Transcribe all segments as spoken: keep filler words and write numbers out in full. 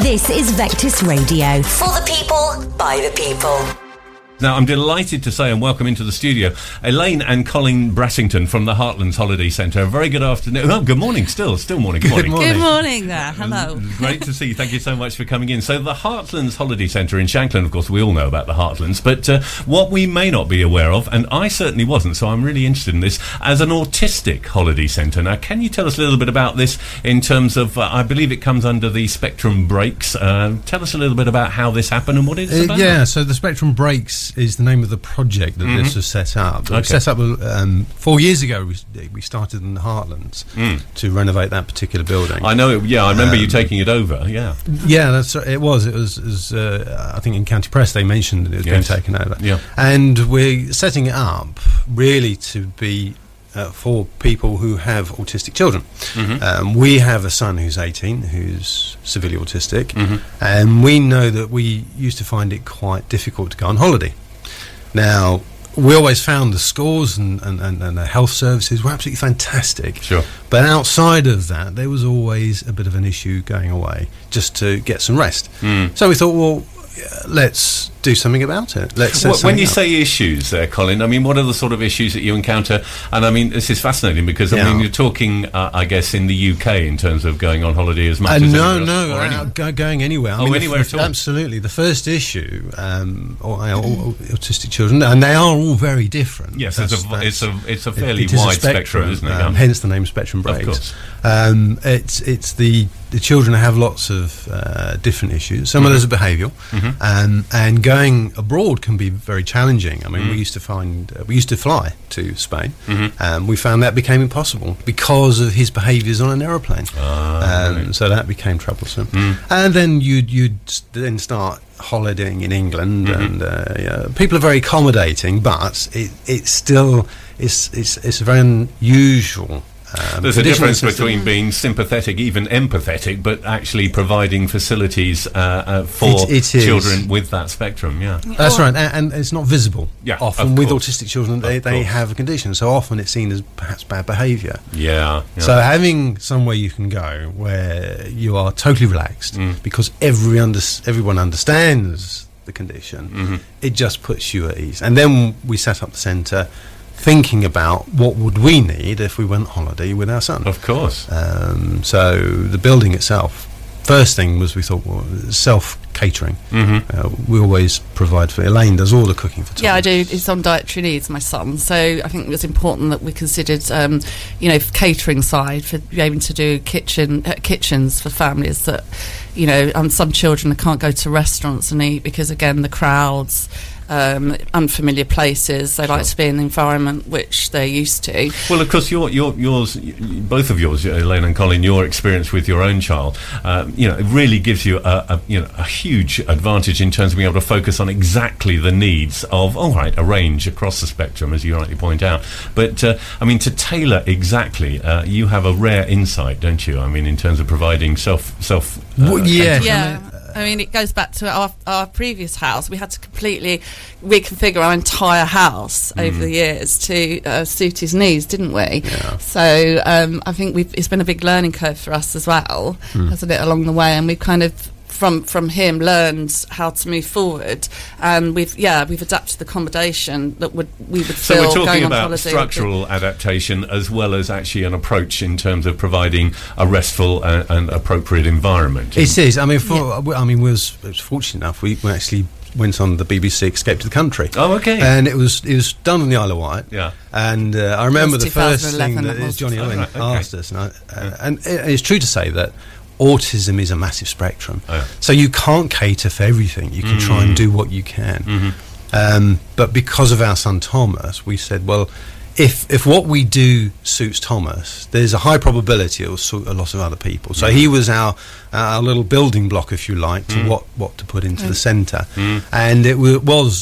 This is Vectis Radio. For the people, by the people. Now, I'm delighted to say and welcome into the studio Elaine and Colin Brassington from the Heartlands Holiday Centre. A very good afternoon. Oh, good morning still. Still morning. Good morning. Good morning, good morning there. Hello. Great to see you. Thank you so much for coming in. So the Heartlands Holiday Centre in Shanklin, of course, we all know about the Heartlands, but uh, what we may not be aware of, and I certainly wasn't, so I'm really interested in this, as an autistic holiday centre. Now, can you tell us a little bit about this in terms of, uh, I believe it comes under the Spectrum Breaks. Uh, tell us a little bit about how this happened and what it's uh, about. Yeah, so the Spectrum Breaks is the name of the project that mm-hmm. this was set up. Okay. It was set up um, four years ago. We, we started in the Heartlands mm. to renovate that particular building. I know it, yeah, I remember um, you taking it over, yeah. Yeah, that's it was. It was, it was uh, I think in County Press they mentioned that it was yes. being taken over. Yeah. And we're setting it up really to be Uh, for people who have autistic children. Mm-hmm. Um, we have a son who's eighteen, who's severely autistic, mm-hmm. and we know that we used to find it quite difficult to go on holiday. Now, we always found the schools and, and, and, and the health services were absolutely fantastic. Sure. But outside of that, there was always a bit of an issue going away just to get some rest. Mm. So we thought, well, yeah, let's do something about it. Let's set well, when you up. say issues there, Colin, I mean, what are the sort of issues that you encounter? And I mean, this is fascinating because, I yeah. mean, you're talking, uh, I guess, in the U K in terms of going on holiday as much uh, as no, anywhere no, else, or uh, anywhere. go, going anywhere. I Oh, mean, anywhere f- at all? Absolutely. The first issue, um, or, uh, all autistic children, and they are all very different. Yes, That's- it's a, that's- it's a it's a fairly it is a wide spectrum, isn't it? Um, Yeah. hence the name Spectrum Breaks. Of course. Um, it's it's the the children have lots of uh, different issues. Some mm-hmm. of those are behavioural, mm-hmm. um, and going abroad can be very challenging. I mean, mm. we used to find uh, we used to fly to Spain. Mm-hmm. Um, we found that became impossible because of his behaviours on an aeroplane. Ah, um, right. So that became troublesome. Mm. And then you'd you'd s- then start holidaying in England, mm-hmm. and uh, yeah, people are very accommodating, but it it's still it's it's it's a very unusual. Um, There's a difference system. between being sympathetic, even empathetic, but actually providing facilities uh, uh, for It- it is. children with that spectrum, yeah. That's right, and, and it's not visible. Yeah, often of with course. autistic children, they, Of they course. have a condition, so often it's seen as perhaps bad behaviour. Yeah, yeah. So having somewhere you can go where you are totally relaxed Mm. because every under, everyone understands the condition, Mhm. it just puts you at ease. And then we set up the centre thinking about what would we need if we went on holiday with our son. Of course. Um, so the building itself, first thing was we thought, well, self-catering. Mm-hmm. Uh, we always provide for, Elaine does all the cooking for Tom. Yeah, I do. It's on dietary needs, my son. So I think it was important that we considered, um, you know, catering side for being able to do kitchen uh, kitchens for families that, you know, um, some children can't go to restaurants and eat because, again, the crowds. Um, unfamiliar places. They Sure. like to be in an environment which they're used to. Well, of course, your, your, yours, y- both of yours, Elaine and Colin, your experience with your own child, um, you know, it really gives you a, a, you know, a huge advantage in terms of being able to focus on exactly the needs of, all right, a range across the spectrum, as you rightly point out. But, uh, I mean, to tailor exactly, uh, you have a rare insight, don't you? I mean, in terms of providing self... self uh, Well, yeah. catering. Yeah. I mean, it goes back to our, our previous house. We had to completely reconfigure our entire house Mm. over the years to uh, suit his needs, didn't we? Yeah. So um, I think we've, it's been a big learning curve for us as well, Mm. hasn't it, along the way? And we've kind of, from from him, learned how to move forward. And we've, yeah, we've adapted the accommodation that would we would So feel we're talking going on about holiday. structural adaptation as well as actually an approach in terms of providing a restful and, and appropriate environment. It is. I mean, for, I mean, we was, it was fortunate enough. We, we actually went on the B B C Escape to the Country. Oh, okay. And it was it was done on the Isle of Wight. Yeah. And uh, I remember That the was first thing twenty eleven, that that was. Johnny Oh, Owen right, okay. asked us, and, I, uh, and it, it's true to say that autism is a massive spectrum. Oh, yeah. So you can't cater for everything. You can try and do what you can. Mhm. Um, but because of our son Thomas, we said, well, if if what we do suits Thomas, there's a high probability it will suit a lot of other people. So he was our our little building block, if you like, to Mm. what, what to put into Mm. the centre. Mm. And it w- was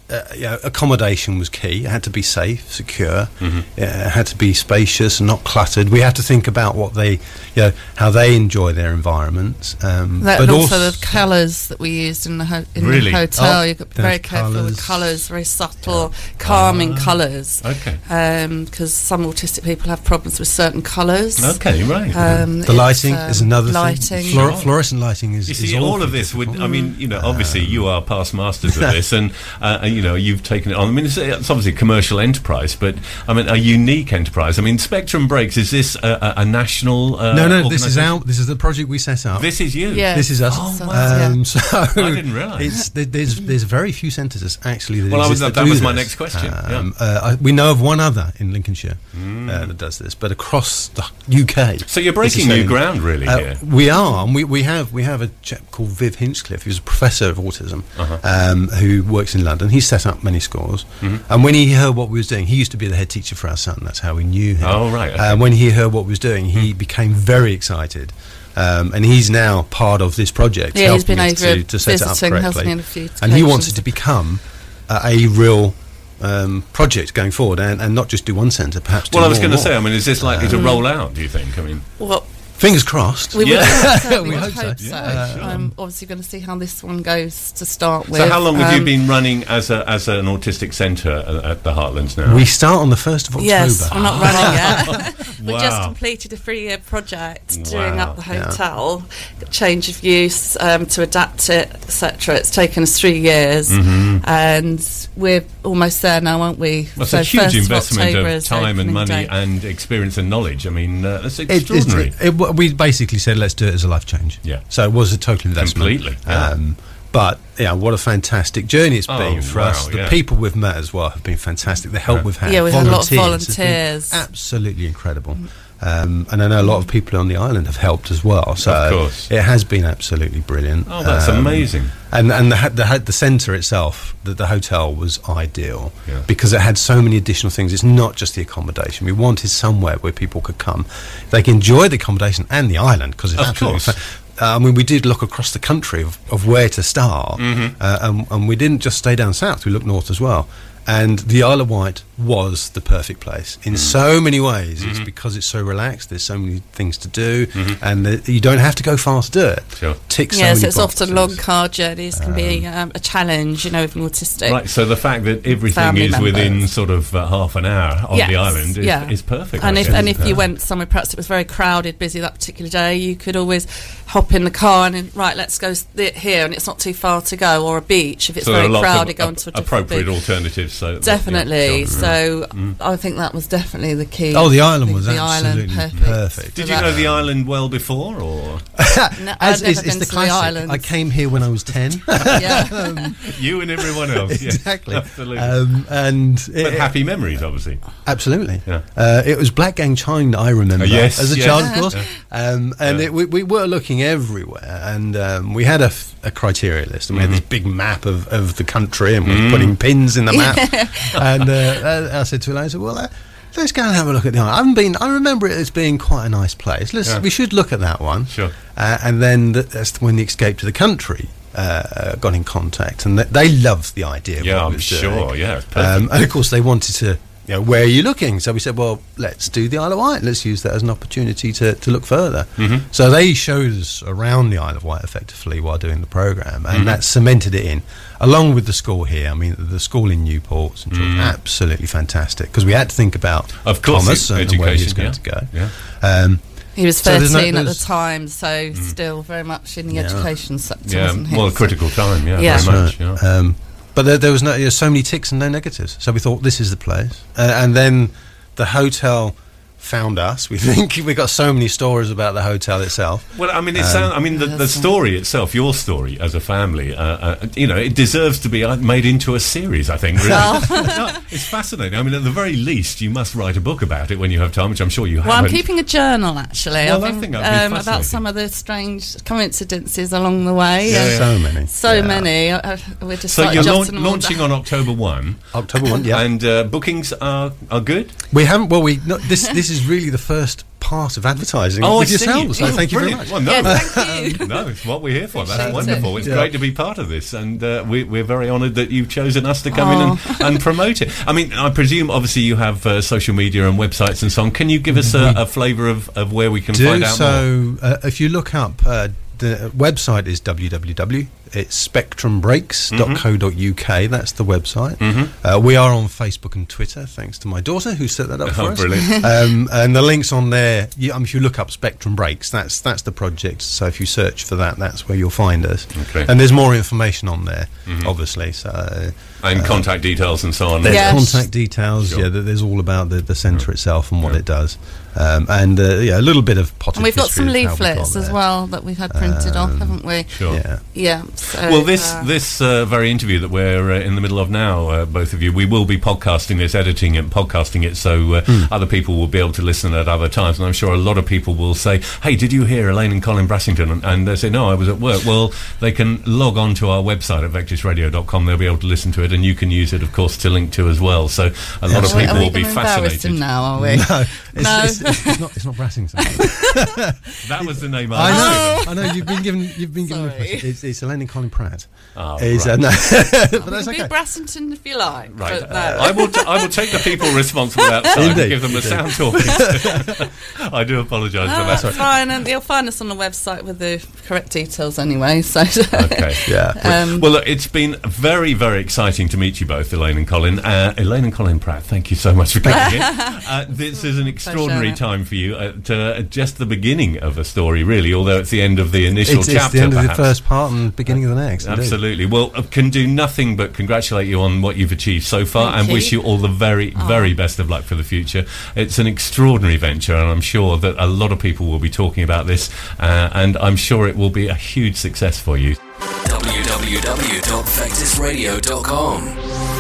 uh, you know, accommodation was key. It had to be safe, secure. Mm-hmm. It had to be spacious and not cluttered. We had to think about what they, you know, how they enjoy their environments. Um, that, but and also, also the colours that we used in the, ho- in Really? the hotel. Oh, You've got to be very there's careful colours. with colours, very subtle, calming Ah, colours. Okay. Because some autistic people have problems with certain colours. Okay, right. Um, the it's, lighting um, is another lighting. thing. Fluor- Sure. fluorescent lighting is. You is see, all awfully of this would, difficult. I mean, you know, obviously you are past masters of this, and, uh, and, you know, you've taken it on. I mean, it's, it's obviously a commercial enterprise, but, I mean, a unique enterprise. I mean, Spectrum Breaks, is this a, a, a national uh, no, no, this is organisation? our, this is the project we set up. This is you? Yeah. This is us. Oh, um, wow. So I didn't realise. It's, there- there's there's very few centres that's actually that Well, I was- exist that do was my this. next question, Um, yeah. uh, I, we know of one other in Lincolnshire Mm. uh, that does this, but across the U K. So you're this is breaking new saying- ground, really, Uh, here. we are, and we, we have we have a chap called Viv Hinchcliffe, who's a professor of autism, Uh-huh. um, who works in London. He's set up many schools, Mhm. and when he heard what we was doing, he used to be the head teacher for our son. That's how we knew him. Oh, right, okay. Uh, when he heard what we was doing, he became very excited. Um, and he's now part of this project. Yeah, he's helping been us over to, to set it up visiting, hasn't correctly. he, on a few And he wants occasions. it to become uh, a real um, project going forward, and, and not just do one centre, perhaps. Well, do I was more going and to say, more. I mean, is this likely to Um, roll out, do you think? I mean, Well, Fingers crossed. we Yeah. would hope so. We, We would hope so. hope so. Yeah, sure. I'm obviously going to see how this one goes to start with. so how long have you Um, been running as a as an autistic centre at, at the Heartlands now? We start on the first of October. Yes, we're not running yet. We just Wow. completed a three-year project doing Wow. up the Yeah. hotel, change of use um, to adapt it, et cetera. It's taken us three years, Mhm. and we're almost there now, aren't we? That's So a huge first of investment October of is time and opening money day. and experience and knowledge. I mean, uh, that's It- it's- extraordinary. it- we basically said let's do it as a life change. Yeah. So it was a total investment. Completely, yeah. Um, but yeah, what a fantastic journey it's Oh, been for wow, us. The yeah. people we've met as well have been fantastic. The help Yeah. we've had, Yeah, we've had a lot of volunteers, has been volunteers. absolutely incredible. Um, and I know a lot of people on the island have helped as well. So Of course. it has been absolutely brilliant. Oh, that's Um, amazing. And and the ha- the, ha- the centre itself, the, the hotel was ideal Yeah. because it had so many additional things. It's not just the accommodation. We wanted somewhere where people could come, they can enjoy the accommodation and the island because it's Of absolutely. course. Fa- uh, I mean, we did look across the country of, of where to start, Mhm. uh, and, and we didn't just stay down south. We looked north as well. And the Isle of Wight was the perfect place in so many ways. It's because it's so relaxed. There's so many things to do, and the, you don't have to go far to do it. Sure. Tick so Yes, many it's often boxes. long car journeys can be um, a challenge, you know, with an autistic. Right, so the fact that everything Family is within members. sort of uh, half an hour on Yes, the island is, yeah. is perfect. And I if guess. and if Yeah. you went somewhere, perhaps it was very crowded, busy that particular day, you could always hop in the car and then, right, let's go s- th- here, and it's not too far to go, or a beach if it's So there very are lots crowded, of go ap- into a different appropriate beach. alternatives. So Definitely. yeah, sure. So I think that was definitely the key. Oh, the island The- was the island, absolutely perfect. perfect. Did So you that- know the island well before, or No, As I've is, never it's been the to the classic. islands. I came here when I was ten. yeah. you and everyone else? Yeah, exactly. absolutely. Um, and but it- happy memories, obviously. absolutely. Yeah. Uh, it was Black Gang Chine that I remember Oh, yes, as a yes. child, of course. Yeah. Um, and Yeah. it, we, we were looking everywhere, and um, we had a, f- a criteria list, and we Mm-hmm. had this big map of, of the country, and we Mm. were putting pins in the map. and uh, I said to Elaine, I said, well, uh, let's go and have a look at the island. I haven't been. I remember it as being quite a nice place. Let's. Yeah. We should look at that one. Sure. Uh, and then th- that's when the Escape to the Country uh, got in contact, and th- they loved the idea. Of Yeah, what we I'm was sure. doing. Yeah, it's perfect. Um, and of course, they wanted to. You know, where are you looking? So we said, well, let's do the Isle of Wight. Let's use that as an opportunity to, to look further. Mhm. So they showed us around the Isle of Wight effectively while doing the programme, and Mhm. that cemented it in, along with the school here. I mean, the school in Newport, St George, Mm. absolutely fantastic, because we had to think about Of course, Thomas e- and where he was education, going yeah. to go. Yeah. Um, He was So there's thirteen no- at the there's- time, so still very much in the Yeah. education sector, Yeah, wasn't he? well, a So- critical time. Yeah, Yeah. very much. Right. Yeah. Um, but there, there was no, there were so many ticks and no negatives. So we thought this is the place, uh, and then the hotel found us. We think we got so many stories about the hotel itself. Well, I mean, it Um, sound, I mean, the, the story itself, your story as a family, uh, uh, you know, it deserves to be uh, made into a series. I think. Really. No, it's fascinating. I mean, at the very least, you must write a book about it when you have time, which I'm sure you Well, haven't. I'm keeping a journal actually. Well, I've I been, think that'd be um, about fascinating. some of the strange coincidences along the way. Yeah, and yeah. So many, So Yeah. many. I, I, we're just so started you're laun- jotting them all launching down. on October first, October one. Yeah, and uh, bookings are are good. we haven't. Well, we no, this this this is really the first part of advertising Oh, with I see. yourselves. So Oh, thank you brilliant. very much. Well, no, Yeah, thank you. no, it's what we're here for. That's Appreciate wonderful. it. It's Yeah. great to be part of this, and uh, we, we're very honoured that you've chosen us to come in Oh. and, and promote it. I mean, I presume, obviously, you have uh, social media and websites and so on. Can you give us a, a flavour of, of where we can Do find out more? so. Uh, if you look up, uh, the website is w w w. It's spectrum breaks dot co dot u k. That's the website. Mm-hmm. Uh, we are on Facebook and Twitter, thanks to my daughter who set that up for Oh, us. brilliant. Um, and the links on there. You, um, if you look up Spectrum Breaks, that's that's the project. So if you search for that, that's where you'll find us. Okay. And there's more information on there, Mhm. obviously. So uh, And contact details and so on. there's Yes. contact details. Sure. Yeah, there- there's all about the, the centre itself and what Yeah. it does. Um, and uh, yeah, a little bit of potted And we've got some history of how we got leaflets as there. well that we've had printed off, Um, haven't we? Sure. Yeah. Yeah. So, Well, this uh, this uh, very interview that we're uh, in the middle of now, uh, both of you, we will be podcasting this, editing and podcasting it, so uh, Hmm. other people will be able to listen at other times. And I'm sure a lot of people will say, "Hey, did you hear Elaine and Colin Brassington?" And, and they say, "No, I was at work." Well, they can log on to our website at vectis radio dot com. They'll be able to listen to it, and you can use it, of course, to link to as well. So a lot Yeah. of are we, people are we will be gonna embarrass fascinated. him now, are we? No, it's, No. it's, it's, it's not. It's not Brassington. That was the name I I know. was I know. You've been given. You've been given. Sorry. A it's, it's Elaine and Colin Pratt. Oh, Is, right. uh, no, but We that's can okay. be Brassington if you like. Right, But uh, no. I will. T- I will take the people responsible outside and Indeed, give them the indeed. sound talking. I do apologise for Oh, that. that's fine, and you'll find us on the website with the correct details anyway. So, Okay. Yeah. um, Well, look, it's been very, very exciting to meet you both, Elaine and Colin. Uh, Elaine and Colin Pratt, thank you so much for coming in. Uh, this is an extraordinary Pleasure. time for you. Uh, to, uh, just the beginning of a story, really, although it's the end of the initial It's, chapter. it's the end perhaps. of the first part and beginning of the next. indeed. Absolutely. Well, I can do nothing but congratulate you on what you've achieved so far Thank and you. wish you all the very, Oh. very best of luck for the future. It's an extraordinary venture, and I'm sure that a lot of people will be talking about this, uh, and I'm sure it will be a huge success for you. w w w dot vectis radio dot com